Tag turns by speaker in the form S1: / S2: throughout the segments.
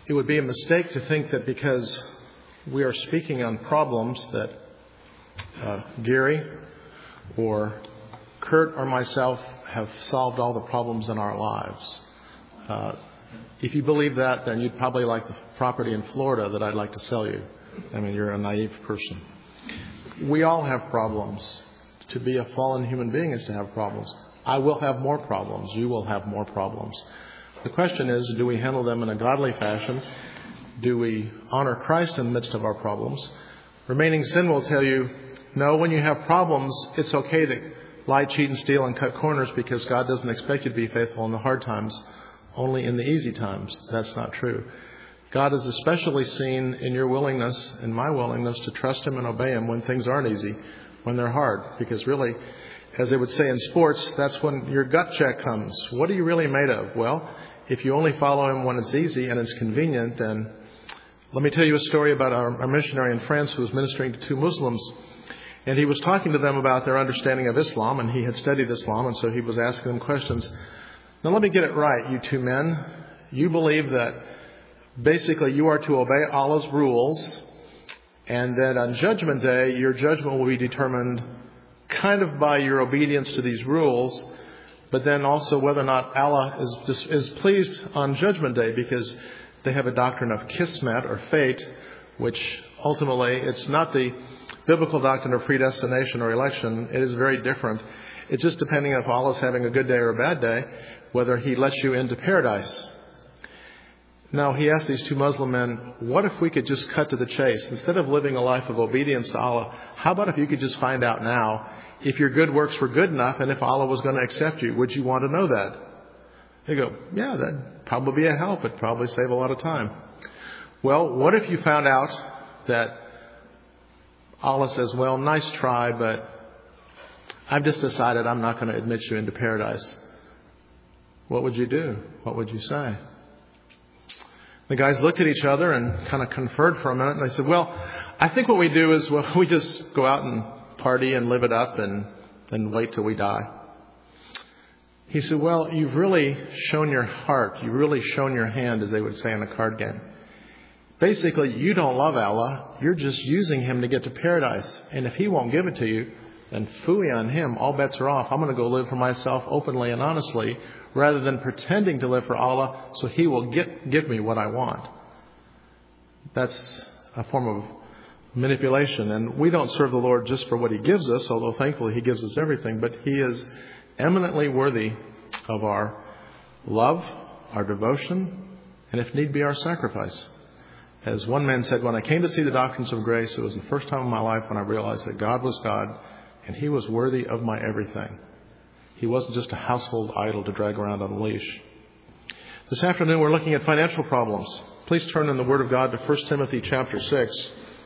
S1: It would be a mistake to think that because we are speaking on problems that Gary or Kurt or myself have solved all the problems in our lives. If you believe that, then you'd probably like the property in Florida that I'd like to sell you. I mean, you're a naive person. We all have problems. To be a fallen human being is to have problems. I will have more problems. You will have more problems. The question is, do we handle them in a godly fashion? Do we honor Christ in the midst of our problems? Remaining sin will tell you, no, when you have problems, it's okay to lie, cheat, and steal and cut corners because God doesn't expect you to be faithful in the hard times, only in the easy times. That's not true. God is especially seen in your willingness and my willingness to trust Him and obey Him when things aren't easy, when they're hard. Because really, as they would say in sports, that's when your gut check comes. What are you really made of? Well, if you only follow Him when it's easy and it's convenient, then let me tell you a story about our missionary in France who was ministering to two Muslims. And he was talking to them about their understanding of Islam, and he had studied Islam, and so he was asking them questions. Now let me get it right, you two men. You believe that basically you are to obey Allah's rules, and that on Judgment Day, your judgment will be determined kind of by your obedience to these rules, but then also whether or not Allah is pleased on Judgment Day, because they have a doctrine of Kismet, or fate, which ultimately, it's not the biblical doctrine of predestination or election. It is very different. It's just depending if Allah's having a good day or a bad day, whether He lets you into paradise. Now, he asked these two Muslim men, what if we could just cut to the chase? Instead of living a life of obedience to Allah, how about if you could just find out now if your good works were good enough and if Allah was going to accept you? Would you want to know that? They go, yeah, that'd probably be a help. It'd probably save a lot of time. Well, what if you found out that Allah says, well, nice try, but I've just decided I'm not going to admit you into paradise. What would you do? What would you say? The guys looked at each other and kind of conferred for a minute, and they said, well, I think what we do is, well, we just go out and party and live it up and then wait till we die. He said, well, you've really shown your heart. You've really shown your hand, as they would say in a card game. Basically, you don't love Allah. You're just using Him to get to paradise. And if He won't give it to you, then phooey on Him. All bets are off. I'm going to go live for myself openly and honestly, rather than pretending to live for Allah so He will give me what I want. That's a form of manipulation. And we don't serve the Lord just for what He gives us, although thankfully He gives us everything. But He is eminently worthy of our love, our devotion, and if need be, our sacrifice. As one man said, when I came to see the doctrines of grace, it was the first time in my life when I realized that God was God and He was worthy of my everything. He wasn't just a household idol to drag around on a leash. This afternoon we're looking at financial problems. Please turn in the Word of God to 1 Timothy chapter 6.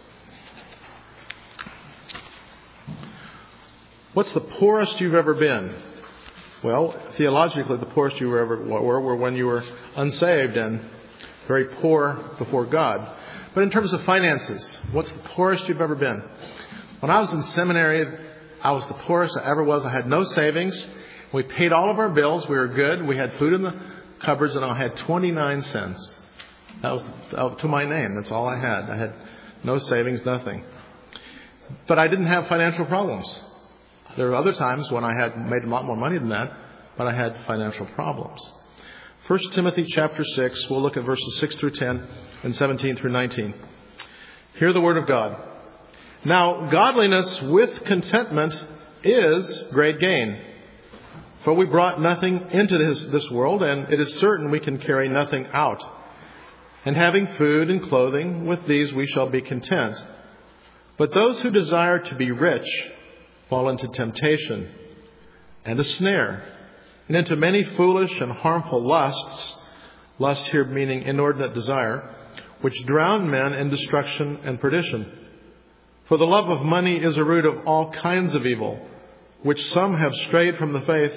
S1: What's the poorest you've ever been? Well, theologically, the poorest you ever were when you were unsaved and very poor before God. But in terms of finances, what's the poorest you've ever been? When I was in seminary, I was the poorest I ever was. I had no savings. We paid all of our bills. We were good. We had food in the cupboards, and I had 29 cents. That was to my name. That's all I had. I had no savings, nothing. But I didn't have financial problems. There were other times when I had made a lot more money than that, but I had financial problems. 1 Timothy chapter 6, we'll look at verses 6 through 10 and 17 through 19. Hear the word of God. Now, godliness with contentment is great gain. For we brought nothing into this world, and it is certain we can carry nothing out. And having food and clothing, with these we shall be content. But those who desire to be rich fall into temptation and a snare, and into many foolish and harmful lusts, lust here meaning inordinate desire, which drown men in destruction and perdition. For the love of money is a root of all kinds of evil, which some have strayed from the faith,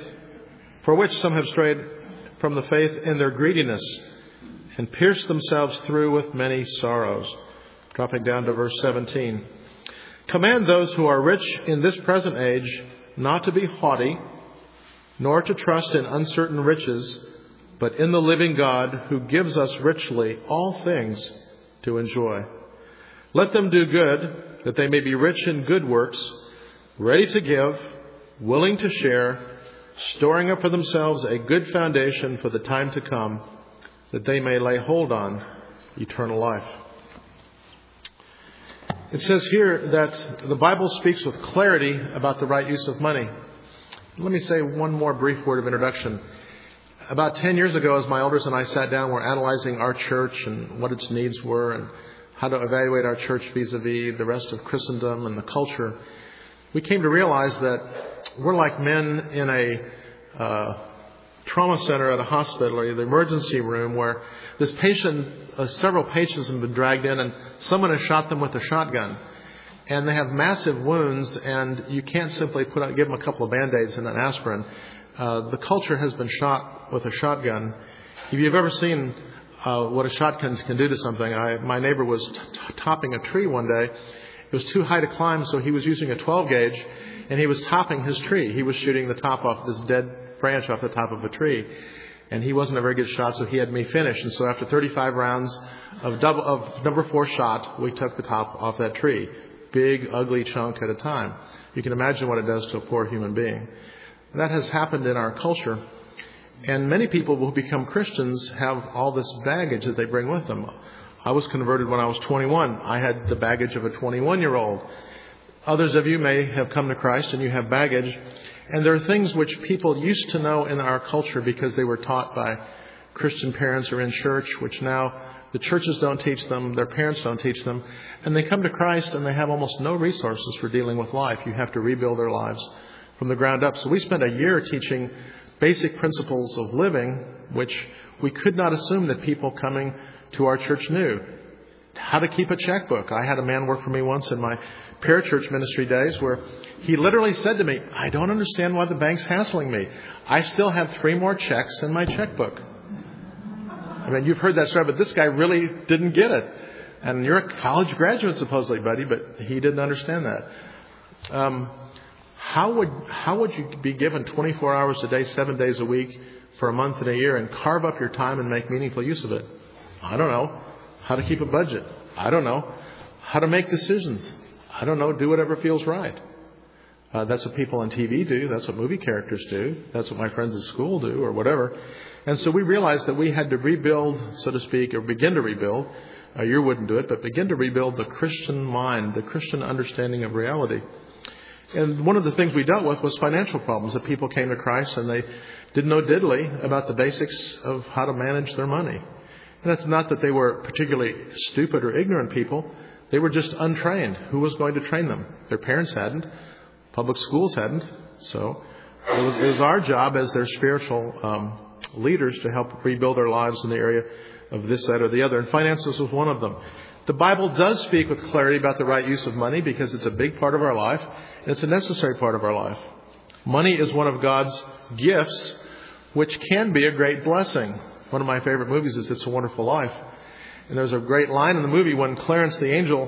S1: in their greediness, and pierced themselves through with many sorrows. Dropping down to verse 17. Command those who are rich in this present age not to be haughty, nor to trust in uncertain riches, but in the living God who gives us richly all things to enjoy. Let them do good, that they may be rich in good works, ready to give, willing to share, storing up for themselves a good foundation for the time to come, that they may lay hold on eternal life. It says here that the Bible speaks with clarity about the right use of money. Let me say one more brief word of introduction. About 10 years ago, as my elders and I sat down, we're analyzing our church and what its needs were and how to evaluate our church vis-a-vis the rest of Christendom and the culture. We came to realize that we're like men in a trauma center at a hospital or the emergency room where this patient, several patients have been dragged in and someone has shot them with a shotgun. And they have massive wounds and you can't simply give them a couple of Band-Aids and an aspirin. The culture has been shot with a shotgun. If you've ever seen what a shotgun can do to something, my neighbor was topping a tree one day. It was too high to climb, so he was using a 12 gauge and he was topping his tree. He was shooting the top off this dead branch off the top of a tree. And he wasn't a very good shot, so he had me finish. And so after 35 rounds of number 4 shot, we took the top off that tree. Big, ugly chunk at a time. You can imagine what it does to a poor human being. That has happened in our culture. And many people who become Christians have all this baggage that they bring with them. I was converted when I was 21. I had the baggage of a 21-year-old. Others of you may have come to Christ and you have baggage. And there are things which people used to know in our culture because they were taught by Christian parents or in church, which now the churches don't teach them, their parents don't teach them. And they come to Christ and they have almost no resources for dealing with life. You have to rebuild their lives from the ground up. So we spent a year teaching basic principles of living, which we could not assume that people coming to our church knew. How to keep a checkbook. I had a man work for me once in my parachurch ministry days where he literally said to me, I don't understand why the bank's hassling me. I still have 3 more checks in my checkbook. I mean, you've heard that story, but this guy really didn't get it. And you're a college graduate supposedly, buddy, but he didn't understand that. How would you be given 24 hours a day, 7 days a week for a month and a year and carve up your time and make meaningful use of it? I don't know. How to keep a budget? I don't know. How to make decisions? I don't know. Do whatever feels right. That's what people on TV do. That's what movie characters do. That's what my friends at school do or whatever. And so we realized that we had to rebuild, so to speak, or begin to rebuild. You wouldn't do it, but begin to rebuild the Christian mind, the Christian understanding of reality. And one of the things we dealt with was financial problems, that people came to Christ and they didn't know diddly about the basics of how to manage their money. And it's not that they were particularly stupid or ignorant people. They were just untrained. Who was going to train them? Their parents hadn't. Public schools hadn't. So it was our job as their spiritual leaders to help rebuild our lives in the area of this, that, or the other. And finances was one of them. The Bible does speak with clarity about the right use of money because it's a big part of our life and it's a necessary part of our life. Money is one of God's gifts, which can be a great blessing. One of my favorite movies is It's a Wonderful Life. And there's a great line in the movie when Clarence the angel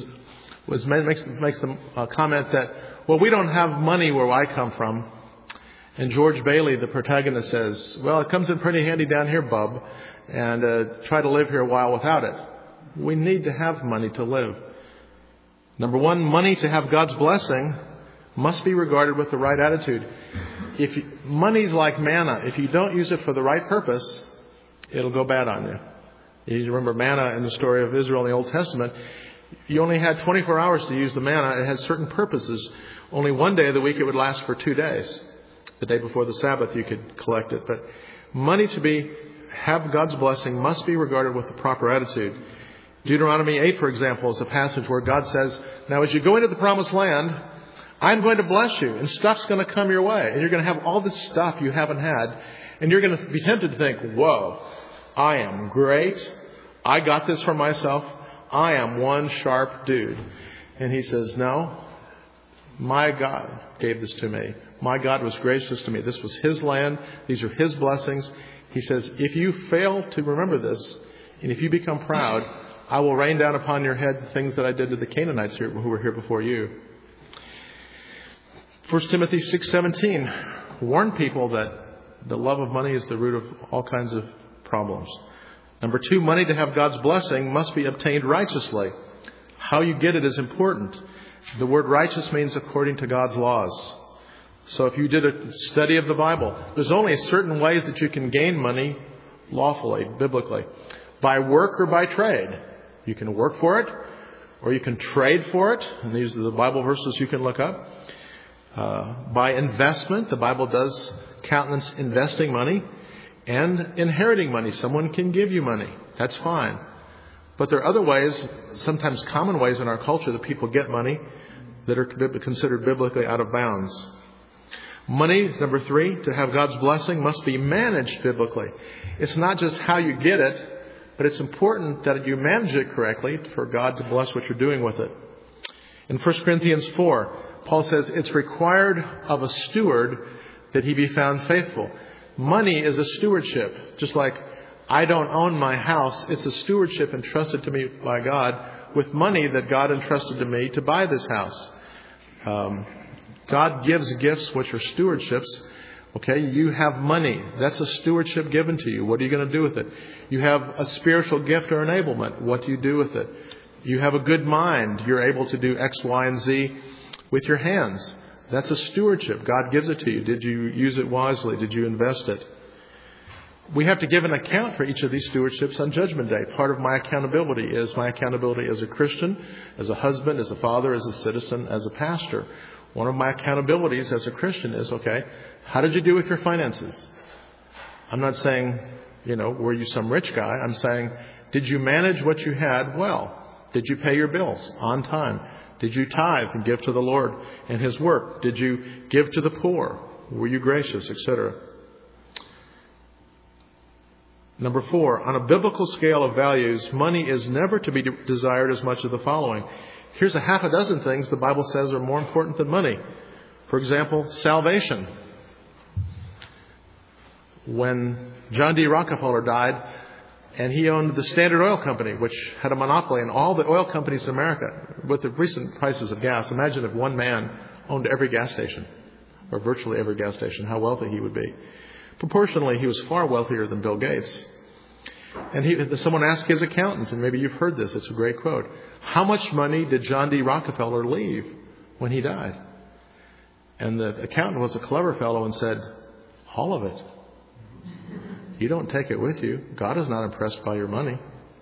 S1: makes the comment that, well, we don't have money where I come from. And George Bailey, the protagonist, says, well, it comes in pretty handy down here, bub, and try to live here a while without it. We need to have money to live. Number one, money to have God's blessing must be regarded with the right attitude. Money's like manna. If you don't use it for the right purpose, it'll go bad on you. You remember manna in the story of Israel in the Old Testament. You only had 24 hours to use the manna. It had certain purposes. Only one day of the week it would last for 2 days. The day before the Sabbath you could collect it. But money to have God's blessing must be regarded with the proper attitude. Deuteronomy 8, for example, is a passage where God says, now as you go into the promised land, I'm going to bless you and stuff's going to come your way. And you're going to have all this stuff you haven't had. And you're going to be tempted to think, whoa, I am great. I got this for myself. I am one sharp dude. And he says, no, my God gave this to me. My God was gracious to me. This was His land. These are His blessings. He says, if you fail to remember this, and if you become proud, I will rain down upon your head the things that I did to the Canaanites who were here before you. 1 Timothy 6:17 warn people that the love of money is the root of all kinds of problems. Number 2, money to have God's blessing must be obtained righteously. How you get it is important. The word righteous means according to God's laws. So if you did a study of the Bible, there's only certain ways that you can gain money lawfully, biblically. By work or by trade. You can work for it, or you can trade for it. And these are the Bible verses you can look up. By investment, the Bible does countenance investing money. And inheriting money. Someone can give you money. That's fine. But there are other ways, sometimes common ways in our culture, that people get money that are considered biblically out of bounds. Money, number 3, to have God's blessing must be managed biblically. It's not just how you get it, but it's important that you manage it correctly for God to bless what you're doing with it. In 1 Corinthians 4, Paul says it's required of a steward that he be found faithful. Money is a stewardship. Just like I don't own my house, it's a stewardship entrusted to me by God with money that God entrusted to me to buy this house. God gives gifts which are stewardships. Okay, you have money. That's a stewardship given to you. What are you going to do with it? You have a spiritual gift or enablement. What do you do with it? You have a good mind. You're able to do X, Y, and Z with your hands. That's a stewardship. God gives it to you. Did you use it wisely? Did you invest it? We have to give an account for each of these stewardships on Judgment Day. Part of my accountability is my accountability as a Christian, as a husband, as a father, as a citizen, as a pastor. One of my accountabilities as a Christian is, okay, how did you do with your finances? I'm not saying, were you some rich guy? I'm saying, did you manage what you had well? Did you pay your bills on time? Did you tithe and give to the Lord and His work? Did you give to the poor? Were you gracious, etc.? Number 4, on a biblical scale of values, money is never to be desired as much as the following. Here's a half a dozen things the Bible says are more important than money. For example, salvation. When John D. Rockefeller died, and he owned the Standard Oil Company, which had a monopoly on all the oil companies in America. With the recent prices of gas, imagine if one man owned every gas station, or virtually every gas station, how wealthy he would be. Proportionally, he was far wealthier than Bill Gates. And someone asked his accountant, and maybe you've heard this, it's a great quote, how much money did John D. Rockefeller leave when he died? And the accountant was a clever fellow and said, all of it. You don't take it with you. God is not impressed by your money.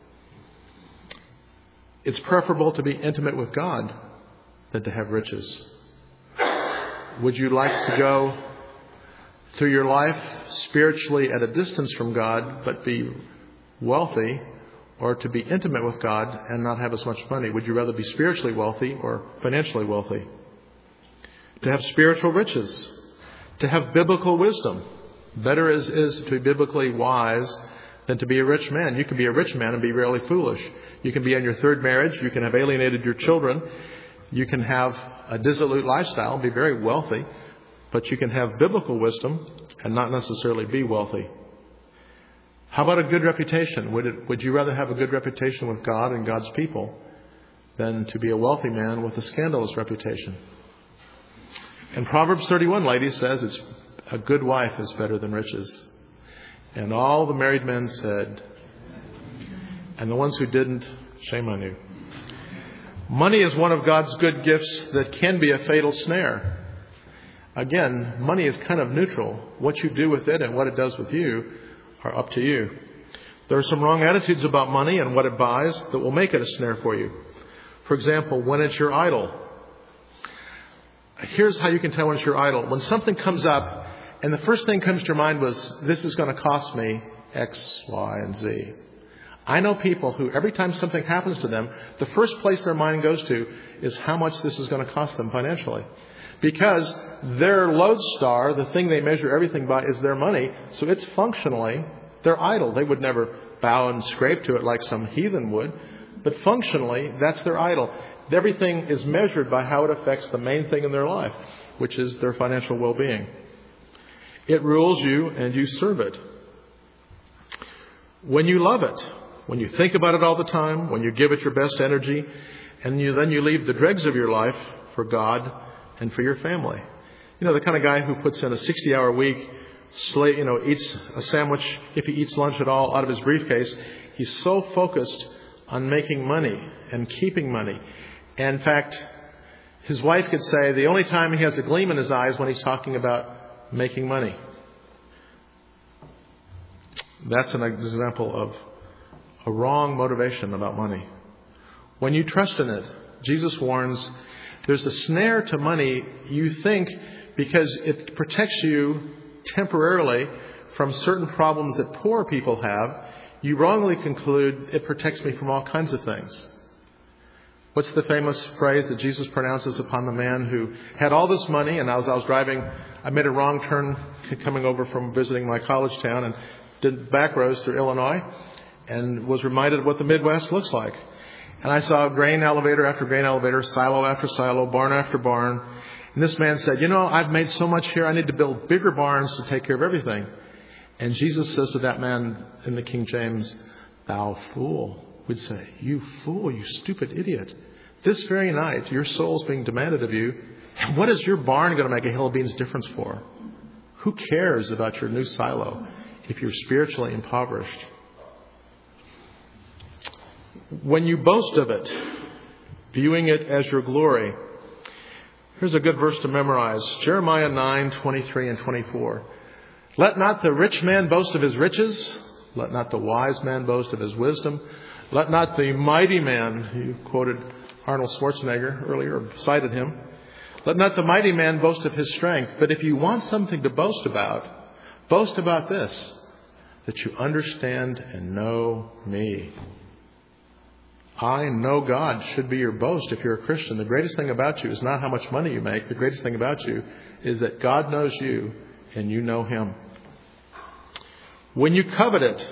S1: It's preferable to be intimate with God than to have riches. Would you like to go through your life spiritually at a distance from God, but be wealthy, or to be intimate with God and not have as much money? Would you rather be spiritually wealthy or financially wealthy? To have spiritual riches, to have biblical wisdom. Better is to be biblically wise than to be a rich man. You can be a rich man and be really foolish. You can be in your third marriage. You can have alienated your children. You can have a dissolute lifestyle and be very wealthy. But you can have biblical wisdom and not necessarily be wealthy. How about a good reputation? Would you rather have a good reputation with God and God's people than to be a wealthy man with a scandalous reputation? And Proverbs 31, ladies, says a good wife is better than riches. And all the married men said, and the ones who didn't, shame on you. Money is one of God's good gifts that can be a fatal snare. Again, money is kind of neutral. What you do with it and what it does with you are up to you. There are some wrong attitudes about money and what it buys that will make it a snare for you. For example, when it's your idol. Here's how you can tell when it's your idol. When something comes up and the first thing comes to your mind was, this is going to cost me X, Y, and Z. I know people who every time something happens to them, the first place their mind goes to is how much this is going to cost them financially. Because their lodestar, the thing they measure everything by, is their money. So it's functionally their idol. They would never bow and scrape to it like some heathen would. But functionally, that's their idol. Everything is measured by how it affects the main thing in their life, which is their financial well-being. It rules you and you serve it. When you love it, when you think about it all the time, when you give it your best energy, and then you leave the dregs of your life for God and for your family. You know, the kind of guy who puts in a 60-hour week eats a sandwich, if he eats lunch at all, out of his briefcase. He's so focused on making money and keeping money. And in fact, his wife could say the only time he has a gleam in his eyes when he's talking about making money. That's an example of a wrong motivation about money. When you trust in it, Jesus warns, there's a snare to money, you think, because it protects you temporarily from certain problems that poor people have. You wrongly conclude it protects me from all kinds of things. What's the famous phrase that Jesus pronounces upon the man who had all this money, and as I was driving, I made a wrong turn coming over from visiting my college town and did back roads through Illinois and was reminded of what the Midwest looks like. And I saw grain elevator after grain elevator, silo after silo, barn after barn. And this man said, I've made so much here, I need to build bigger barns to take care of everything. And Jesus says to that man in the King James, thou fool. We'd say, you fool, you stupid idiot. This very night, your soul's being demanded of you. And what is your barn going to make a hill of beans difference for? Who cares about your new silo if you're spiritually impoverished? When you boast of it, viewing it as your glory, here's a good verse to memorize. Jeremiah 9:23 and 24. Let not the rich man boast of his riches. Let not the wise man boast of his wisdom. Let not the mighty man, you quoted Arnold Schwarzenegger earlier, or cited him. Let not the mighty man boast of his strength. But if you want something to boast about this, that you understand and know me. I know God should be your boast if you're a Christian. The greatest thing about you is not how much money you make. The greatest thing about you is that God knows you and you know Him. When you covet it,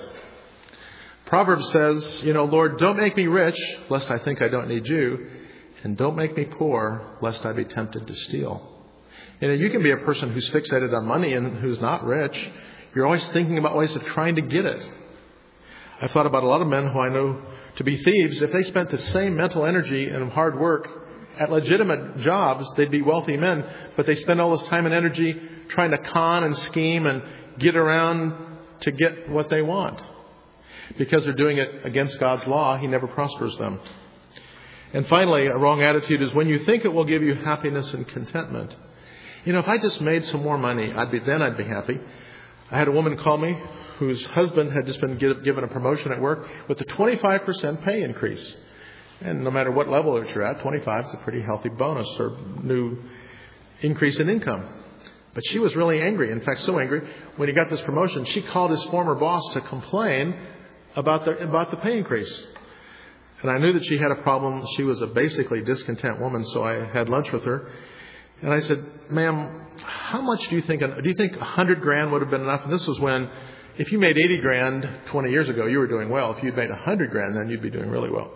S1: Proverbs says, Lord, don't make me rich, lest I think I don't need you. And don't make me poor, lest I be tempted to steal. You can be a person who's fixated on money and who's not rich. You're always thinking about ways of trying to get it. I've thought about a lot of men who I know to be thieves. If they spent the same mental energy and hard work at legitimate jobs, they'd be wealthy men. But they spend all this time and energy trying to con and scheme and get around to get what they want. Because they're doing it against God's law, He never prospers them. And finally, a wrong attitude is when you think it will give you happiness and contentment. If I just made some more money, I'd be happy. I had a woman call me whose husband had just been given a promotion at work with a 25% pay increase. And no matter what level that you're at, 25 is a pretty healthy bonus or new increase in income. But she was really angry. In fact, so angry, when he got this promotion, she called his former boss to complain about the pay increase. And I knew that she had a problem. She was a basically discontent woman, so I had lunch with her. And I said, ma'am, how much do you think $100,000 would have been enough? And this was when, if you made $80,000 20 years ago, you were doing well. If you'd made $100,000, then you'd be doing really well.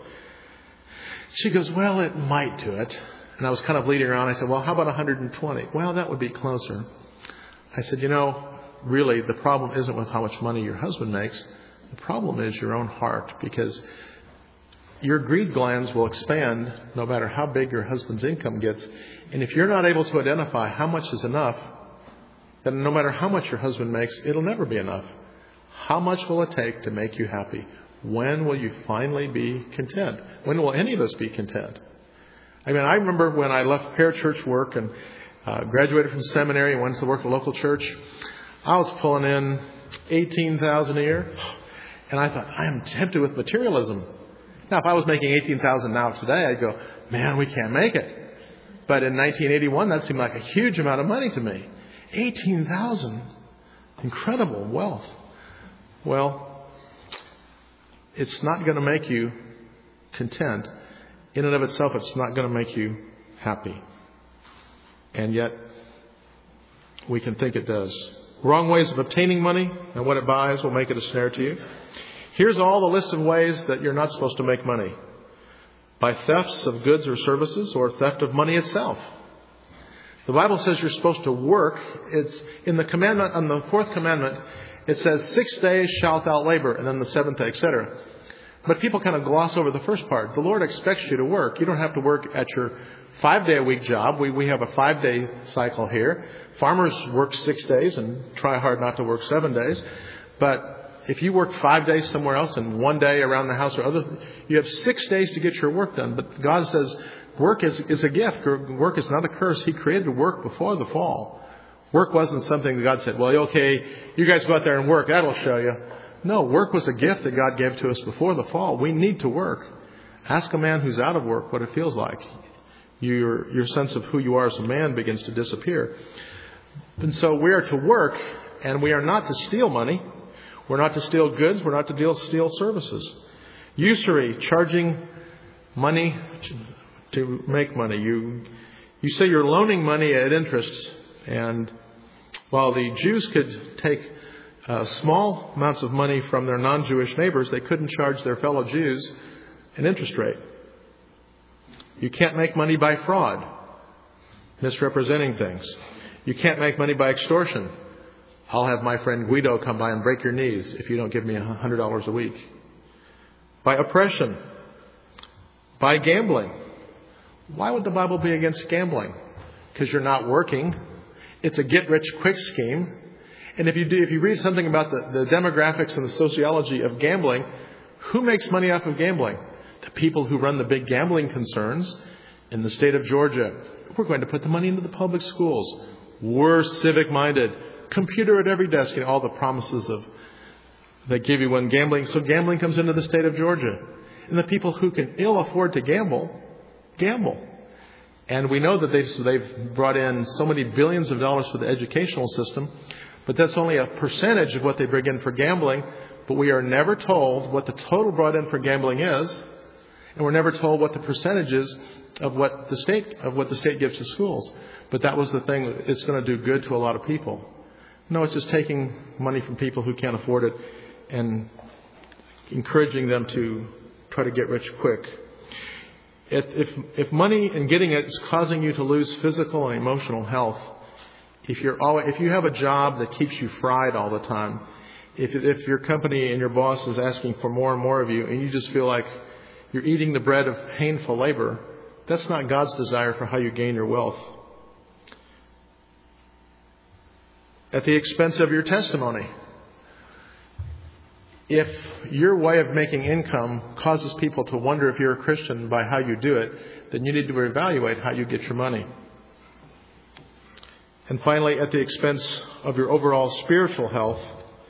S1: She goes, well, it might do it. And I was kind of leading around. I said, well, how about 120? Well, that would be closer. I said, really, the problem isn't with how much money your husband makes. The problem is your own heart, because your greed glands will expand no matter how big your husband's income gets. And if you're not able to identify how much is enough, then no matter how much your husband makes, it'll never be enough. How much will it take to make you happy? When will you finally be content? When will any of us be content? I remember when I left parachurch work and graduated from seminary and went to work at a local church, I was pulling in $18,000 a year. And I thought, I am tempted with materialism. Now, if I was making $18,000 now today, I'd go, man, we can't make it. But in 1981, that seemed like a huge amount of money to me. $18,000. Incredible wealth. Well, it's not going to make you content. In and of itself, it's not going to make you happy. And yet, we can think it does. Wrong ways of obtaining money and what it buys will make it a snare to you. Here's all the list of ways that you're not supposed to make money. By thefts of goods or services, or theft of money itself. The Bible says you're supposed to work. It's in the commandment, on the fourth commandment, it says 6 days shalt thou labor, and then the seventh day, etc. But people kind of gloss over the first part. The Lord expects you to work. You don't have to work at your 5-day-a-week job. We have a 5-day cycle here. Farmers work 6 days and try hard not to work 7 days. But if you work 5 days somewhere else and 1 day around the house or other, you have 6 days to get your work done. But God says work is a gift. Work is not a curse. He created work before the fall. Work wasn't something that God said, well, okay, you guys go out there and work. That'll show you. No, work was a gift that God gave to us before the fall. We need to work. Ask a man who's out of work what it feels like. Your sense of who you are as a man begins to disappear. And so we are to work, and we are not to steal money. We're not to steal goods. We're not to steal services. Usury, charging money to make money. You say you're loaning money at interest, and while the Jews could take small amounts of money from their non-Jewish neighbors, they couldn't charge their fellow Jews an interest rate. You can't make money by fraud, misrepresenting things. You can't make money by extortion. I'll have my friend Guido come by and break your knees if you don't give me $100 a week. By oppression. By gambling. Why would the Bible be against gambling? Because you're not working. It's a get-rich-quick scheme. And if you read something about the demographics and the sociology of gambling, who makes money off of gambling? The people who run the big gambling concerns in the state of Georgia. We're going to put the money into the public schools. We're civic-minded. Computer at every desk, and all the promises that give you when gambling. So gambling comes into the state of Georgia. And the people who can ill afford to gamble. And we know that they've brought in so many billions of dollars for the educational system, but that's only a percentage of what they bring in for gambling. But we are never told what the total brought in for gambling is, and we're never told what the percentage is of what the state gives to schools. But that was the thing. It's going to do good to a lot of people. No, it's just taking money from people who can't afford it and encouraging them to try to get rich quick. If money and getting it is causing you to lose physical and emotional health, if you have a job that keeps you fried all the time, if your company and your boss is asking for more and more of you and you just feel like you're eating the bread of painful labor, that's not God's desire for how you gain your wealth. At the expense of your testimony. If your way of making income causes people to wonder if you're a Christian by how you do it, then you need to reevaluate how you get your money. And finally, at the expense of your overall spiritual health.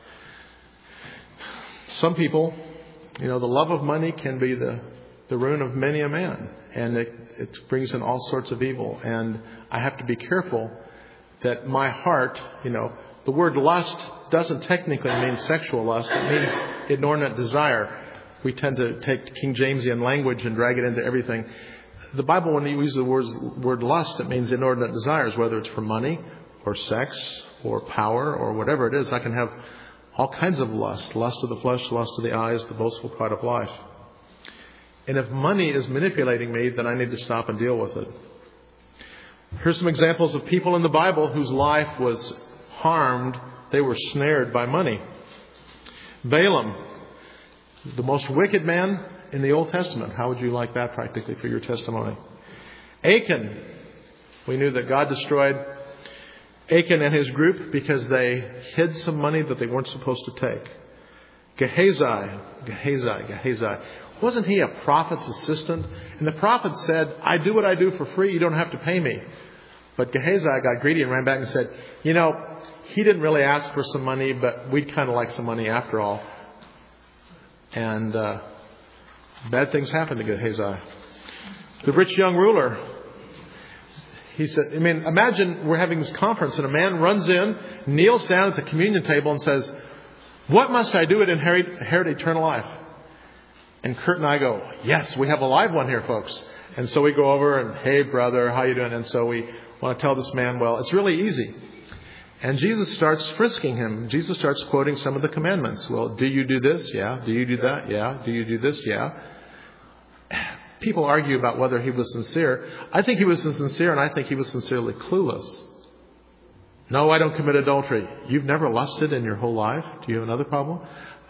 S1: Some people, the love of money can be the ruin of many a man. And it brings in all sorts of evil. And I have to be careful that my heart, the word lust doesn't technically mean sexual lust. It means inordinate desire. We tend to take King Jamesian language and drag it into everything. The Bible, when you use the word lust, it means inordinate desires, whether it's for money or sex or power or whatever it is. I can have all kinds of lust. Lust of the flesh, lust of the eyes, the boastful pride of life. And if money is manipulating me, then I need to stop and deal with it. Here's some examples of people in the Bible whose life was harmed. They were snared by money. Balaam, the most wicked man in the Old Testament. How would you like that practically for your testimony? Achan, we knew that God destroyed Achan and his group because they hid some money that they weren't supposed to take. Gehazi. Wasn't he a prophet's assistant? And the prophet said, I do what I do for free. You don't have to pay me. But Gehazi got greedy and ran back and said, he didn't really ask for some money, but we'd kind of like some money after all. And bad things happened to Gehazi. The rich young ruler, he said, imagine we're having this conference and a man runs in, kneels down at the communion table and says, what must I do to inherit eternal life? And Kurt and I go, yes, we have a live one here, folks. And so we go over and, hey, brother, how you doing? And so we want to tell this man, well, it's really easy. And Jesus starts frisking him. Jesus starts quoting some of the commandments. Well, do you do this? Yeah. Do you do that? Yeah. Do you do this? Yeah. People argue about whether he was sincere. I think he was sincere, and I think he was sincerely clueless. No, I don't commit adultery. You've never lusted in your whole life? Do you have another problem?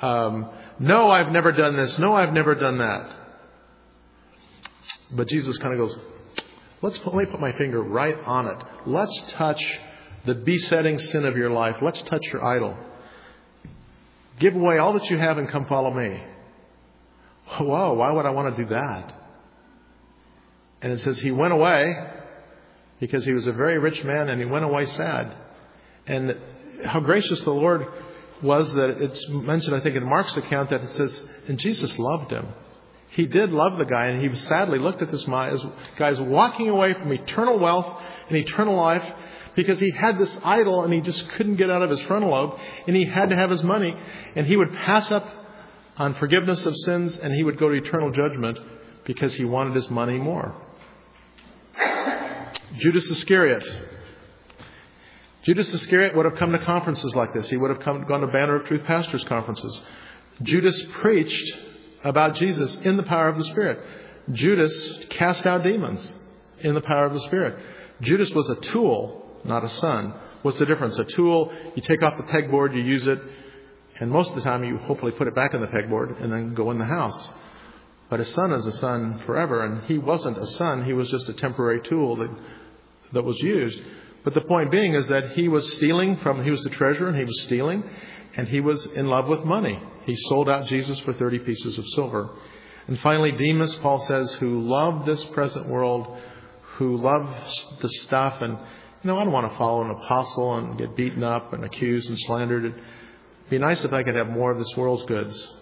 S1: No, I've never done this. No, I've never done that. But Jesus kind of goes, Let me put my finger right on it. Let's touch the besetting sin of your life. Let's touch your idol. Give away all that you have and come follow me. Whoa, why would I want to do that? And it says he went away because he was a very rich man, and he went away sad. And how gracious the Lord was that it's mentioned, I think, in Mark's account that it says, and Jesus loved him. He did love the guy, and he sadly looked at this guy's walking away from eternal wealth and eternal life because he had this idol and he just couldn't get out of his frontal lobe, and he had to have his money, and he would pass up on forgiveness of sins, and he would go to eternal judgment because he wanted his money more. Judas Iscariot. Judas Iscariot would have come to conferences like this. He would have gone to Banner of Truth Pastors conferences. Judas preached about Jesus in the power of the Spirit. Judas cast out demons in the power of the Spirit. Judas was a tool, not a son. What's the difference? A tool, you take off the pegboard, you use it, and most of the time you hopefully put it back in the pegboard and then go in the house. But a son is a son forever, and he wasn't a son. He was just a temporary tool that was used. But the point being is that he was stealing he was the treasurer, and he was stealing, and he was in love with money. He sold out Jesus for 30 pieces of silver. And finally, Demas, Paul says, who loved this present world, who loved the stuff. And, I don't want to follow an apostle and get beaten up and accused and slandered. It'd be nice if I could have more of this world's goods.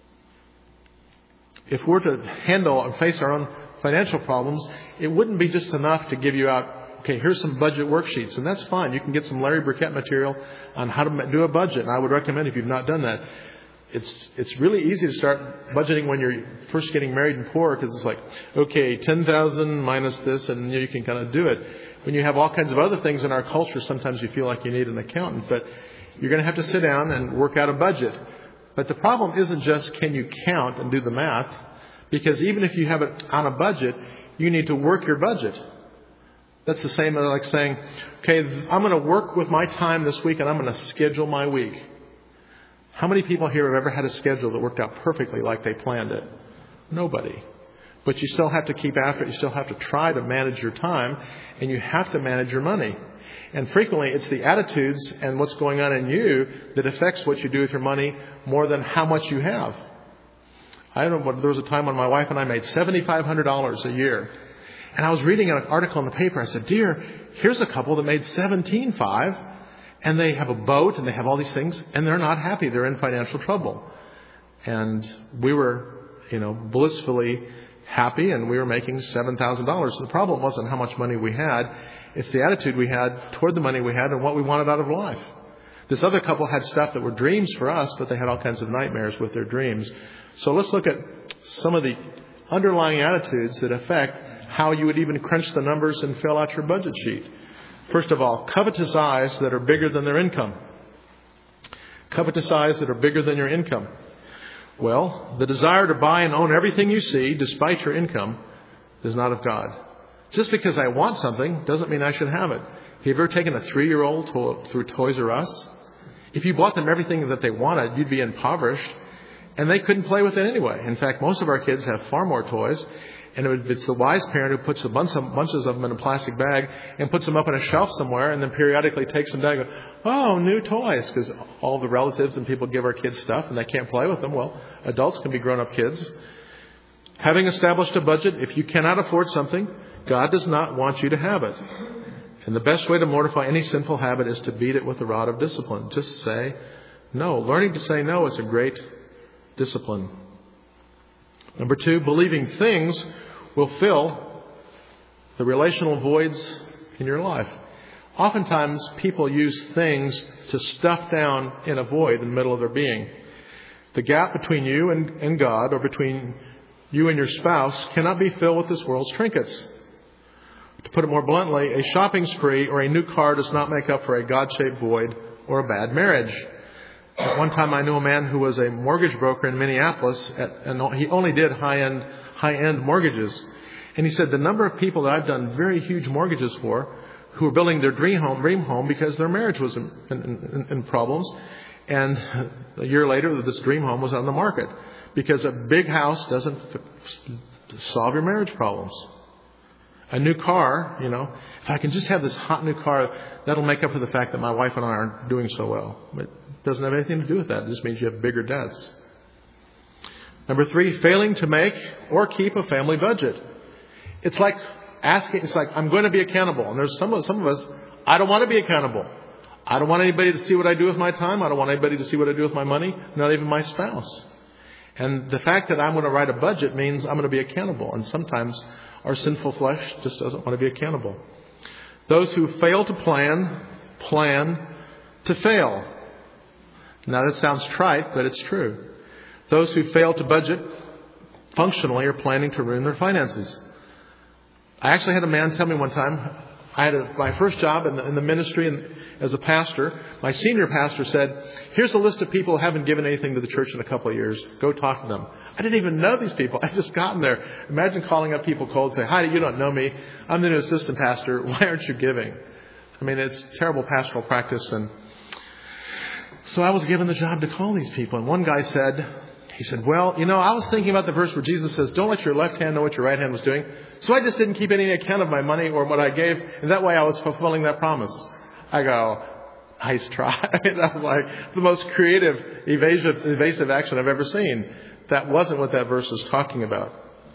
S1: If we're to handle and face our own financial problems, it wouldn't be just enough to give you out, okay, here's some budget worksheets, and that's fine. You can get some Larry Burkett material on how to do a budget, and I would recommend if you've not done that. It's really easy to start budgeting when you're first getting married and poor, because it's like, okay, 10,000 minus this, and you can kind of do it. When you have all kinds of other things in our culture, sometimes you feel like you need an accountant, but you're going to have to sit down and work out a budget. But the problem isn't just can you count and do the math, because even if you have it on a budget, you need to work your budget. That's the same as like saying, okay, I'm going to work with my time this week and I'm going to schedule my week. How many people here have ever had a schedule that worked out perfectly like they planned it? Nobody. But you still have to keep after it. You still have to try to manage your time, and you have to manage your money. And frequently it's the attitudes and what's going on in you that affects what you do with your money more than how much you have. I don't know, there was a time when my wife and I made $7,500 a year. And I was reading an article in the paper. I said, dear, here's a couple that made $17,500, and they have a boat and they have all these things, and they're not happy. They're in financial trouble. And we were, blissfully happy, and we were making $7,000. The problem wasn't how much money we had. It's the attitude we had toward the money we had and what we wanted out of life. This other couple had stuff that were dreams for us, but they had all kinds of nightmares with their dreams. So let's look at some of the underlying attitudes that affect how you would even crunch the numbers and fill out your budget sheet. First of all, covetous eyes that are bigger than their income. Covetous eyes that are bigger than your income. Well, the desire to buy and own everything you see, despite your income, is not of God. Just because I want something doesn't mean I should have it. Have you ever taken a 3-year-old through Toys R Us? If you bought them everything that they wanted, you'd be impoverished, and they couldn't play with it anyway. In fact, most of our kids have far more toys. And it's the wise parent who puts bunches of them in a plastic bag and puts them up on a shelf somewhere, and then periodically takes them down and goes, oh, new toys, because all the relatives and people give our kids stuff and they can't play with them. Well, adults can be grown-up kids. Having established a budget, if you cannot afford something, God does not want you to have it. And the best way to mortify any sinful habit is to beat it with a rod of discipline. Just say no. Learning to say no is a great discipline. Number 2, believing things will fill the relational voids in your life. Oftentimes, people use things to stuff down in a void in the middle of their being. The gap between you and God, or between you and your spouse, cannot be filled with this world's trinkets. To put it more bluntly, a shopping spree or a new car does not make up for a God-shaped void or a bad marriage. At one time, I knew a man who was a mortgage broker in Minneapolis, and he only did high-end mortgages. And he said, the number of people that I've done very huge mortgages for, who were building their dream home because their marriage was in problems. And a year later, this dream home was on the market, because a big house doesn't solve your marriage problems. A new car, if I can just have this hot new car, that'll make up for the fact that my wife and I aren't doing so well. It doesn't have anything to do with that. It just means you have bigger debts. Number 3, failing to make or keep a family budget. It's like I'm going to be accountable. And there's some of us, I don't want to be accountable. I don't want anybody to see what I do with my time. I don't want anybody to see what I do with my money, not even my spouse. And the fact that I'm going to write a budget means I'm going to be accountable. And sometimes our sinful flesh just doesn't want to be accountable. Those who fail to plan to fail. Now that sounds trite, but it's true. Those who fail to budget functionally are planning to ruin their finances. I actually had a man tell me one time, I had my first job in the ministry and as a pastor. My senior pastor said, here's a list of people who haven't given anything to the church in a couple of years. Go talk to them. I didn't even know these people. I just gotten there. Imagine calling up people cold and saying, hi, you don't know me. I'm the new assistant pastor. Why aren't you giving? I mean, it's terrible pastoral practice. And so I was given the job to call these people. And one guy said, well, I was thinking about the verse where Jesus says, don't let your left hand know what your right hand was doing. So I just didn't keep any account of my money or what I gave. And that way I was fulfilling that promise. I go, nice try. That was like the most creative, evasive action I've ever seen. That wasn't what that verse is talking about.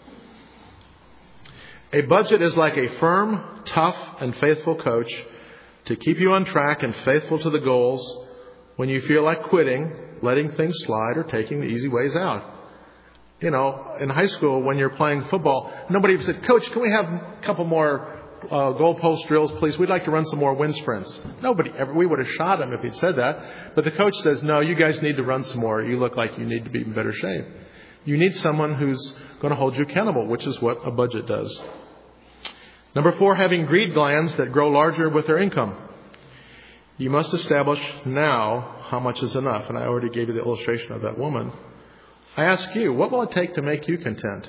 S1: A budget is like a firm, tough, and faithful coach to keep you on track and faithful to the goals when you feel like quitting, letting things slide, or taking the easy ways out. In high school, when you're playing football, nobody ever said, Coach, can we have a couple more goalpost drills, please? We'd like to run some more wind sprints. We would have shot him if he'd said that. But the coach says, no, you guys need to run some more. You look like you need to be in better shape. You need someone who's going to hold you accountable, which is what a budget does. Number 4, having greed glands that grow larger with their income. You must establish now how much is enough. And I already gave you the illustration of that woman. I ask you, what will it take to make you content?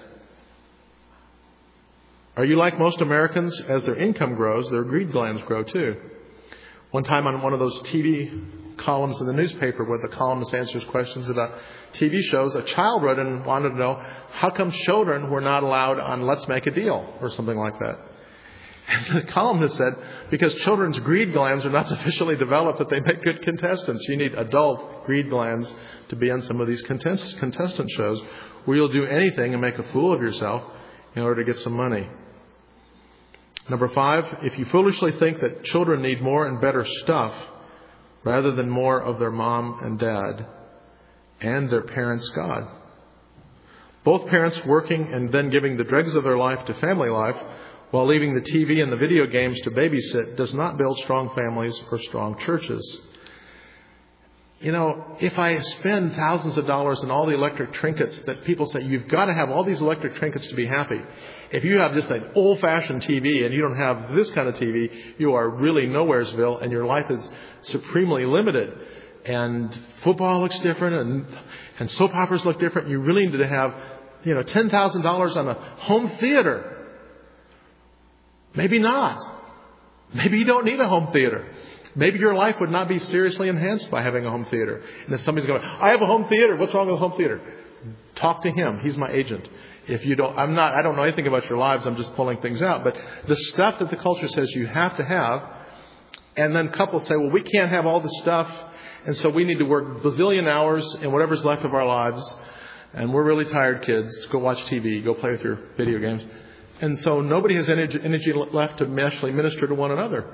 S1: Are you like most Americans? As their income grows, their greed glands grow too. One time on one of those TV columns in the newspaper where the columnist answers questions about TV shows, a child wrote in and wanted to know, how come children were not allowed on Let's Make a Deal or something like that? And the columnist said, because children's greed glands are not sufficiently developed that they make good contestants. You need adult greed glands to be on some of these contestant shows where you'll do anything and make a fool of yourself in order to get some money. Number 5, if you foolishly think that children need more and better stuff rather than more of their mom and dad and their parents' God. Both parents working and then giving the dregs of their life to family life while leaving the TV and the video games to babysit does not build strong families or strong churches. If I spend thousands of dollars on all the electric trinkets that people say, you've got to have all these electric trinkets to be happy. If you have just an old-fashioned TV and you don't have this kind of TV, you are really nowheresville and your life is supremely limited. And football looks different and soap operas look different. You really need to have, $10,000 on a home theater. Maybe not. Maybe you don't need a home theater. Maybe your life would not be seriously enhanced by having a home theater. And if somebody's going, I have a home theater. What's wrong with a home theater? Talk to him. He's my agent. If you don't, I don't know anything about your lives. I'm just pulling things out. But the stuff that the culture says you have to have, and then couples say, well, we can't have all this stuff, and so we need to work bazillion hours in whatever's left of our lives, and we're really tired kids. Go watch TV. Go play with your video games. And so nobody has energy left to actually minister to one another.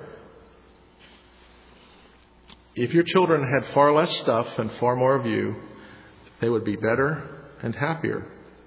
S1: If your children had far less stuff and far more of you, they would be better and happier.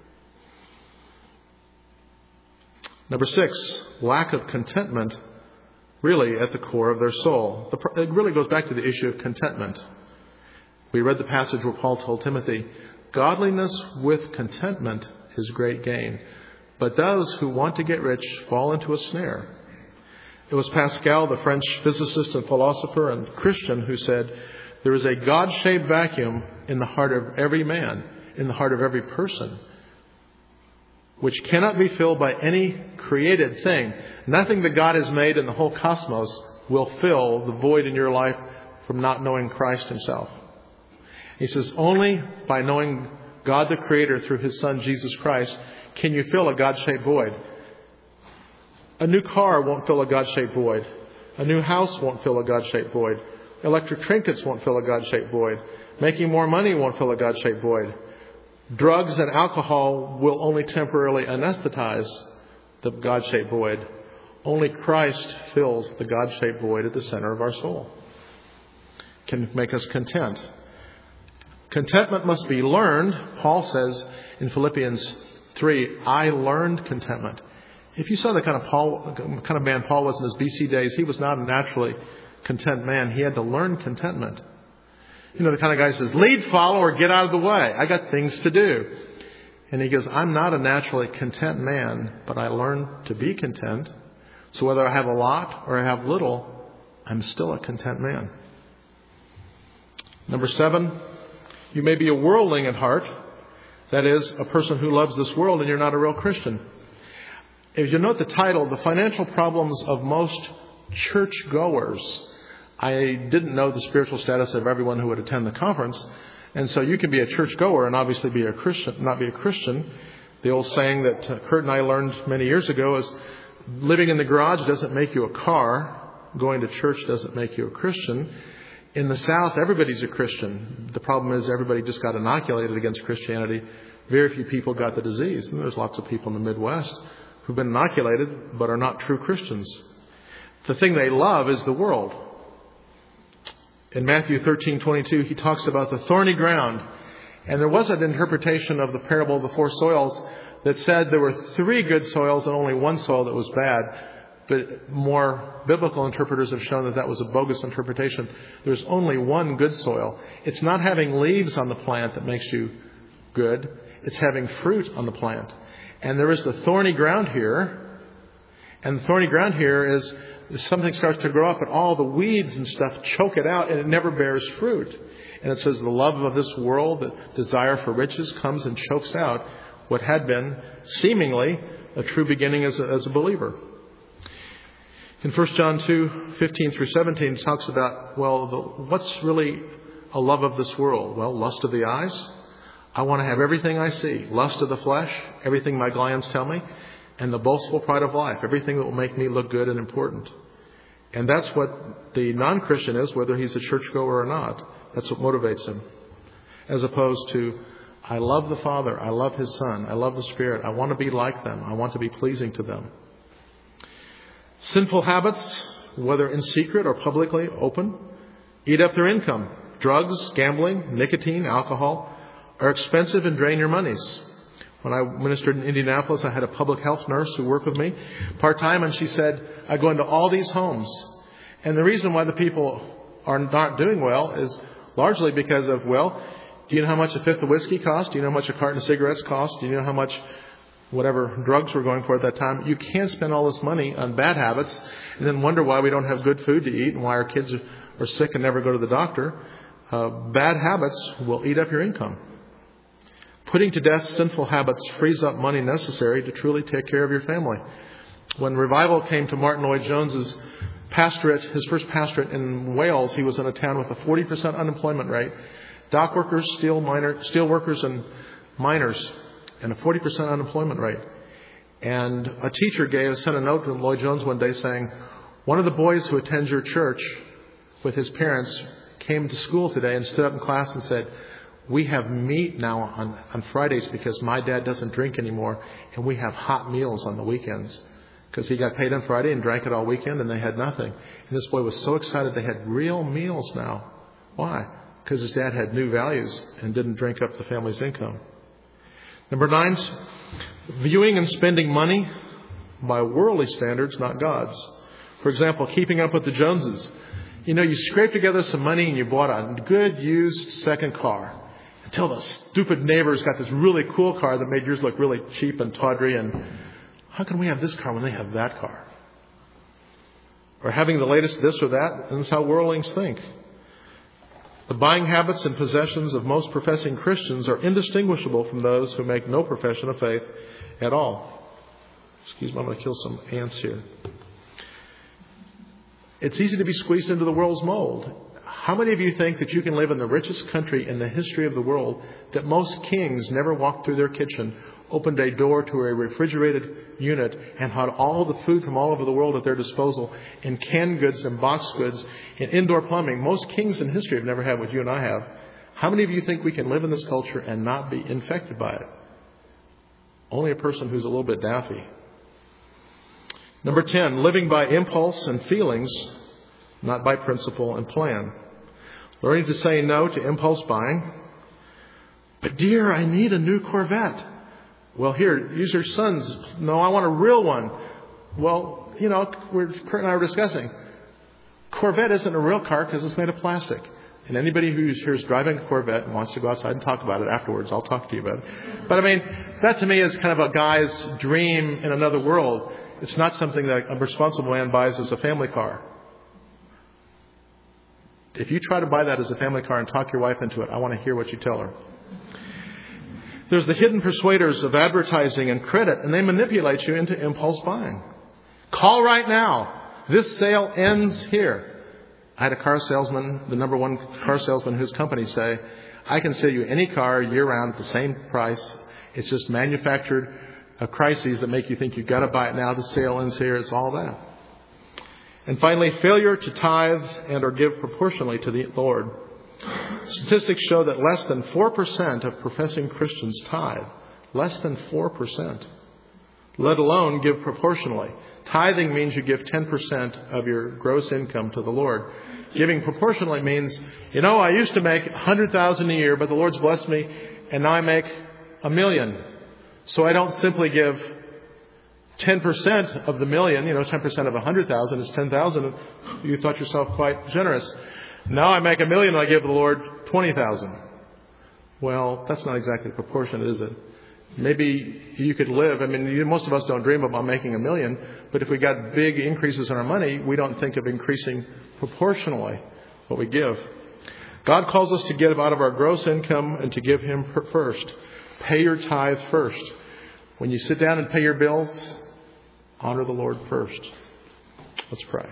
S1: Number 6, lack of contentment really at the core of their soul. It really goes back to the issue of contentment. We read the passage where Paul told Timothy, godliness with contentment is great gain. But those who want to get rich fall into a snare. It was Pascal, the French physicist and philosopher and Christian, who said, there is a God-shaped vacuum in the heart of every man, in the heart of every person, which cannot be filled by any created thing. Nothing that God has made in the whole cosmos will fill the void in your life from not knowing Christ himself. He says, only by knowing God the Creator through his Son, Jesus Christ, can you fill a God-shaped void. A new car won't fill a God-shaped void. A new house won't fill a God-shaped void. Electric trinkets won't fill a God-shaped void. Making more money won't fill a God-shaped void. Drugs and alcohol will only temporarily anesthetize the God-shaped void. Only Christ fills the God-shaped void at the center of our soul. Can make us content. Contentment must be learned. Paul says in Philippians 3, I learned contentment. If you saw the kind of man Paul was in his BC days, he was not a naturally content man. He had to learn contentment. You know, the kind of guy who says, lead, follow, or get out of the way. I got things to do. And he goes, I'm not a naturally content man, but I learned to be content. So whether I have a lot or I have little, I'm still a content man. Number 7, you may be a worldling at heart. That is, a person who loves this world, and you're not a real Christian. If you note the title, The Financial Problems of Most Churchgoers. I didn't know the spiritual status of everyone who would attend the conference. And so you can be a churchgoer and obviously be a Christian, not be a Christian. The old saying that Kurt and I learned many years ago is living in the garage doesn't make you a car. Going to church doesn't make you a Christian. In the South, everybody's a Christian. The problem is everybody just got inoculated against Christianity. Very few people got the disease. And there's lots of people in the Midwest who've been inoculated but are not true Christians. The thing they love is the world. In Matthew 13:22, he talks about the thorny ground. And there was an interpretation of the parable of the 4 soils that said there were 3 good soils and only 1 soil that was bad. But more biblical interpreters have shown that that was a bogus interpretation. There's only 1 good soil. It's not having leaves on the plant that makes you good. It's having fruit on the plant. And there is the thorny ground here. And the thorny ground here is something starts to grow up, but all the weeds and stuff choke it out, and it never bears fruit. And it says the love of this world, the desire for riches, comes and chokes out what had been seemingly a true beginning as a believer. In 1 John 2:15 through 17, it talks about, what's really a love of this world? Well, lust of the eyes. I want to have everything I see. Lust of the flesh, everything my glands tell me. And the boastful pride of life, everything that will make me look good and important. And that's what the non-Christian is, whether he's a churchgoer or not. That's what motivates him. As opposed to, I love the Father, I love His Son, I love the Spirit, I want to be like them, I want to be pleasing to them. Sinful habits, whether in secret or publicly open, eat up their income. Drugs, gambling, nicotine, alcohol are expensive and drain your monies. When I ministered in Indianapolis, I had a public health nurse who worked with me part-time, and she said, I go into all these homes. And the reason why the people are not doing well is largely because of, do you know how much a fifth of whiskey costs? Do you know how much a carton of cigarettes costs? Do you know how much whatever drugs we're going for at that time? You can't spend all this money on bad habits and then wonder why we don't have good food to eat and why our kids are sick and never go to the doctor. Bad habits will eat up your income. Putting to death sinful habits frees up money necessary to truly take care of your family. When revival came to Martin Lloyd-Jones's pastorate, his first pastorate in Wales, he was in a town with a 40% unemployment rate. Dock workers, steel workers, and miners, and a 40% unemployment rate. And a teacher sent a note to Lloyd-Jones one day saying, one of the boys who attends your church with his parents came to school today and stood up in class and said, we have meat now on Fridays because my dad doesn't drink anymore, and we have hot meals on the weekends. Because he got paid on Friday and drank it all weekend and they had nothing. And this boy was so excited they had real meals now. Why? Because his dad had new values and didn't drink up the family's income. Number 9, viewing and spending money by worldly standards, not God's. For example, keeping up with the Joneses. You know, you scrape together some money and you bought a good used second car. Until the stupid neighbors got this really cool car that made yours look really cheap and tawdry. And how can we have this car when they have that car? Or having the latest this or that. And that's how worldlings think. The buying habits and possessions of most professing Christians are indistinguishable from those who make no profession of faith at all. Excuse me, I'm going to kill some ants here. It's easy to be squeezed into the world's mold. How many of you think that you can live in the richest country in the history of the world, that most kings never walked through their kitchen opened a door to a refrigerated unit and had all the food from all over the world at their disposal in canned goods and boxed goods and indoor plumbing. Most kings in history have never had what you and I have. How many of you think we can live in this culture and not be infected by it? Only a person who's a little bit daffy. Number 10, living by impulse and feelings, not by principle and plan. Learning to say no to impulse buying. But dear, I need a new Corvette. Well, here, use your son's. No, I want a real one. Well, Kurt and I were discussing. Corvette isn't a real car because it's made of plastic. And anybody who here is driving a Corvette and wants to go outside and talk about it afterwards, I'll talk to you about it. But that to me is kind of a guy's dream in another world. It's not something that a responsible man buys as a family car. If you try to buy that as a family car and talk your wife into it, I want to hear what you tell her. There's the hidden persuaders of advertising and credit, and they manipulate you into impulse buying. Call right now. This sale ends here. I had a car salesman, the number one car salesman in his company, say, I can sell you any car year-round at the same price. It's just manufactured crises that make you think you've got to buy it now. The sale ends here. It's all that. And finally, failure to tithe and or give proportionally to the Lord. Statistics show that less than 4% of professing Christians tithe. Less than 4%. Let alone give proportionally. Tithing means you give 10% of your gross income to the Lord. Giving proportionally means, I used to make $100,000 a year, but the Lord's blessed me, and now I make $1 million. So I don't simply give 10% of the million, 10% of 100,000 is 10,000. You thought yourself quite generous. Now I make $1 million and I give the Lord 20,000. Well, that's not exactly proportionate, is it? Maybe you could live. Most of us don't dream about making $1 million, but if we got big increases in our money, we don't think of increasing proportionally what we give. God calls us to give out of our gross income and to give Him first. Pay your tithe first. When you sit down and pay your bills, honor the Lord first. Let's pray.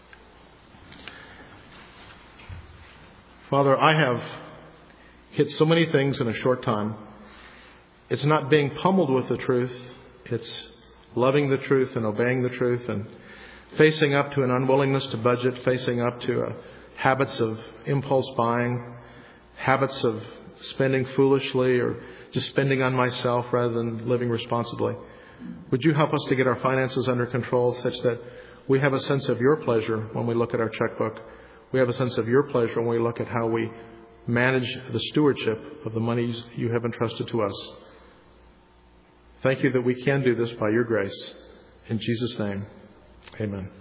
S1: Father, I have hit so many things in a short time. It's not being pummeled with the truth. It's loving the truth and obeying the truth and facing up to an unwillingness to budget, facing up to habits of impulse buying, habits of spending foolishly or just spending on myself rather than living responsibly. Would you help us to get our finances under control such that we have a sense of your pleasure when we look at our checkbook? We have a sense of your pleasure when we look at how we manage the stewardship of the monies you have entrusted to us. Thank you that we can do this by your grace. In Jesus' name, amen.